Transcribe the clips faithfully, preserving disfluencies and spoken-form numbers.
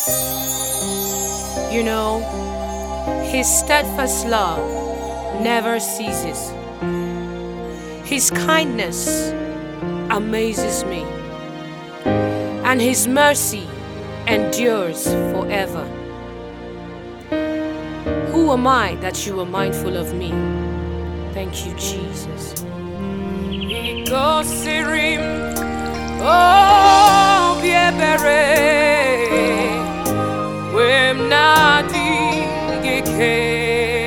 You know, His steadfast love never ceases. His kindness amazes me, and His mercy endures forever. Who am I that you are mindful of me? Thank you, Jesus. Igosirim, oh, biebere, wem nadi geke.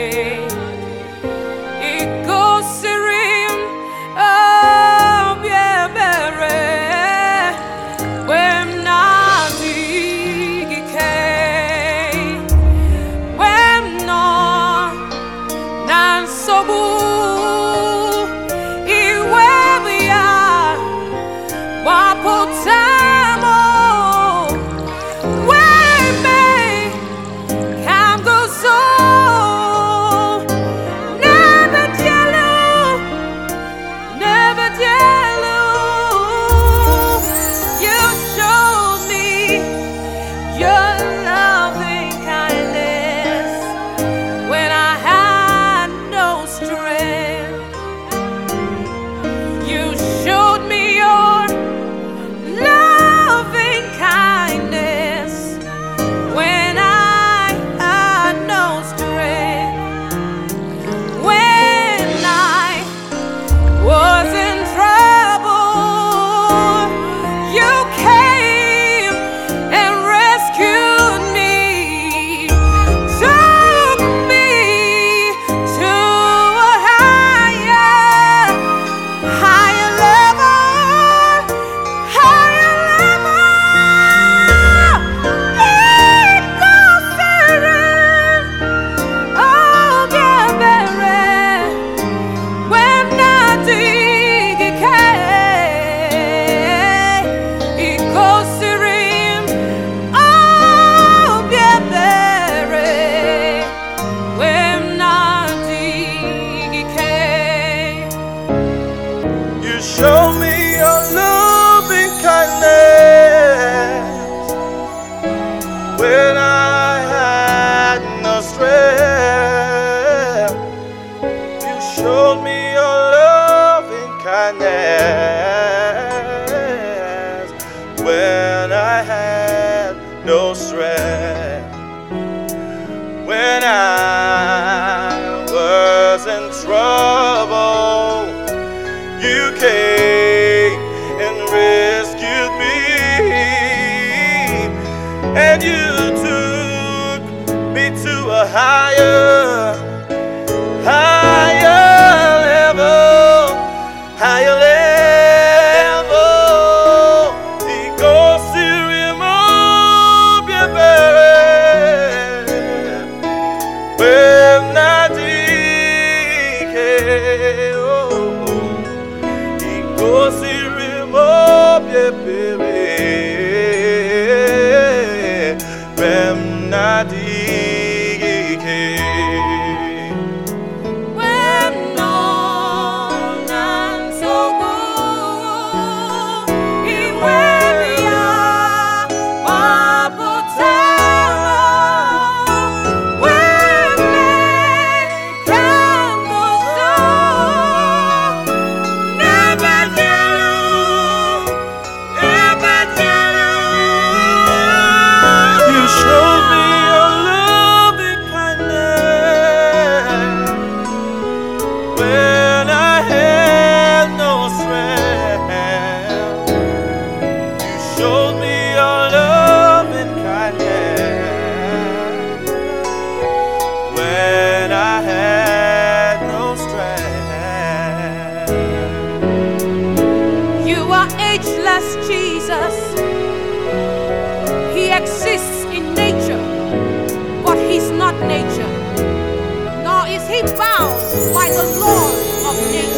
Igosirim, oh, biebere, wem nadi geke. Wem no nan sobu. Show me your loving kindness when I had no strength. You showed me your loving kindness when I had no strength. When I was in trouble, you came and rescued me, and you took me to a higher, higher level, higher level. It goes to remove your burden when I decay. Gosi remove your baby, when I dig. When no nan so good, in when ya wapotama, when me can go so. You showed me your loving kindness when I had no strength. You showed me your loving kindness when I had no strength. You are ageless, Jesus. He exists in nature, but He's not nature, nor is He bound by the laws of nature.